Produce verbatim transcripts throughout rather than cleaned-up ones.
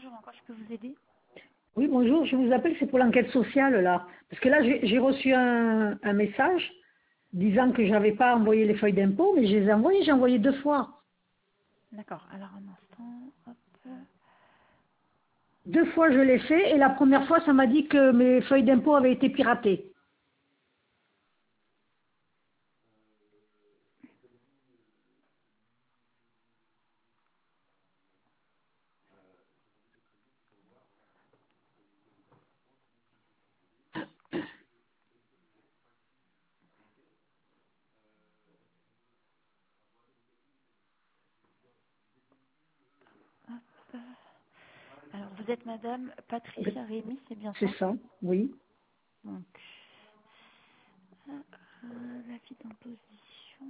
bonjour, en quoi je peux vous aider? Oui, bonjour, je vous appelle, c'est pour l'enquête sociale, là. Parce que là, j'ai j'ai reçu un, un message disant que j'avais pas envoyé les feuilles d'impôt, mais je les ai envoyées, j'ai envoyé deux fois. D'accord, alors un instant, hop. Deux fois, je l'ai fait, et la première fois, ça m'a dit que mes feuilles d'impôt avaient été piratées. Hop. Alors, vous êtes Madame Patricia Rémy, c'est bien C'est ça? ça, oui. Donc, euh, l'avis d'imposition.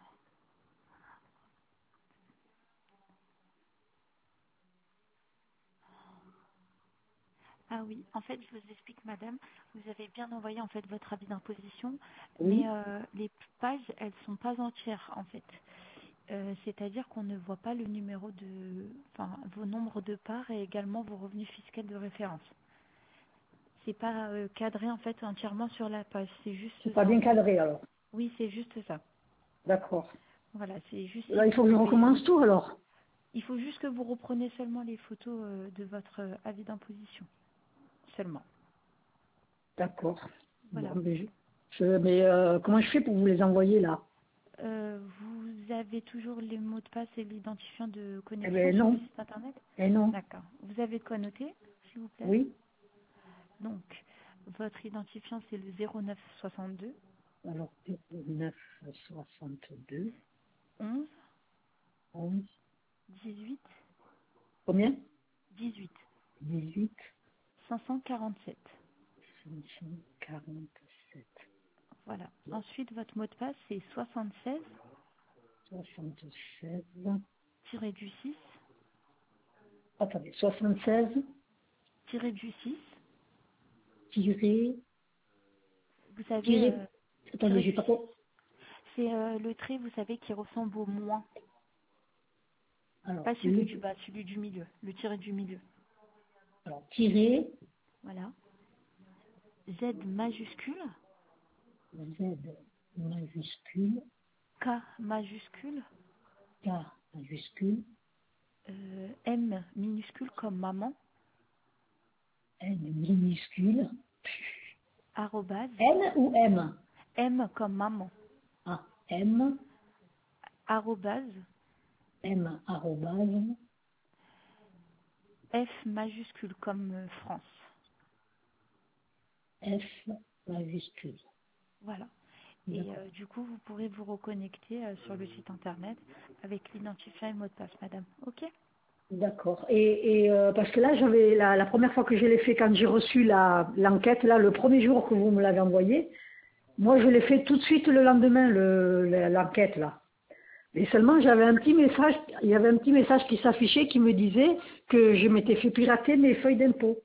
Ah oui, en fait, je vous explique, Madame, vous avez bien envoyé en fait votre avis d'imposition, mais Oui. euh, les pages, elles sont pas entières en fait. Euh, C'est-à-dire qu'on ne voit pas le numéro de, enfin, vos nombres de parts et également vos revenus fiscaux de référence. C'est pas euh, cadré en fait entièrement sur la page, c'est juste C'est pas ça en bien fait. cadré, alors. Oui, c'est juste ça. D'accord. Voilà, c'est juste si Là, il vous faut que je pouvez. recommence tout, alors. Il faut juste que vous repreniez seulement les photos euh, de votre euh, avis d'imposition. Seulement. D'accord. Bon, Voilà. mais, je, je- mais euh, comment je fais pour vous les envoyer, là? Euh, vous avez toujours les mots de passe et l'identifiant de Eh connexion ben sur le non. site internet? Eh non. D'accord. Vous avez de quoi noter, s'il vous plaît? Oui. Donc, votre identifiant, c'est le zéro neuf soixante-deux Alors, neuf soixante-deux, onze onze, dix-huit combien? dix-huit dix-huit, cinq cent quarante-sept. cinq cent quarante-sept, Voilà. Ensuite, votre mot de passe, c'est soixante-seize soixante-seize, du six attendez, soixante-seize, du six. tiré, Vous savez, tiré, euh, attendez, tiré j'ai du pas six, trop, c'est euh, le trait, vous savez, qui ressemble au moins. alors, Pas celui le, du bas, celui du milieu. Le tiré du milieu. alors, tiré, Voilà. Z majuscule, Z majuscule, K majuscule, K majuscule, euh, M minuscule comme maman, N minuscule, arrobase, N ou M? M comme maman, Ah, M, arrobase, M, arrobase, F majuscule comme euh, France. F majuscule. Voilà. Et D'accord. euh, du coup, vous pourrez vous reconnecter euh, sur le site internet avec l'identifiant et le mot de passe, madame. Ok? D'accord. Et, et euh, parce que là, j'avais la, la première fois que je l'ai fait, quand j'ai reçu la l'enquête, là, le premier jour que vous me l'avez envoyé, moi, je l'ai fait tout de suite le lendemain, le- le- l'enquête là. Et seulement, j'avais un petit message, il y avait un petit message qui s'affichait qui me disait que je m'étais fait pirater mes feuilles d'impôt.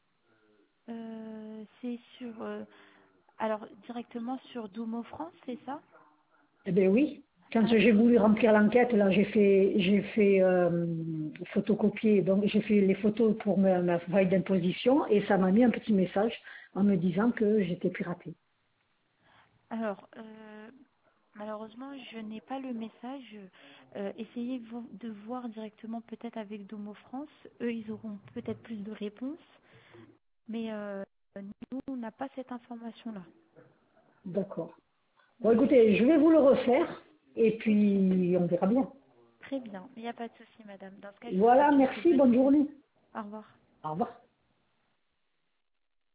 Euh, c'est sur, euh, alors directement sur Domo France, c'est ça? Eh bien oui. Quand Ah, j'ai il faut. voulu remplir l'enquête, là, j'ai fait, j'ai fait euh, photocopier, donc j'ai fait les photos pour ma, ma feuille d'imposition et ça m'a mis un petit message en me disant que j'étais piratée. Alors, euh, malheureusement, je n'ai pas le message. Euh, essayez vo- de voir directement peut-être avec Domo France. Eux, ils auront peut-être plus de réponses. Mais euh, nous, on n'a pas cette information-là. D'accord. Bon, Voilà. écoutez, je vais vous le refaire et Ok. puis on verra bien. Très bien. Il n'y a pas de souci, madame. Dans ce cas, je vous Voilà, souhaite une merci, très bonne bonne journée. journée. Au revoir. Au revoir.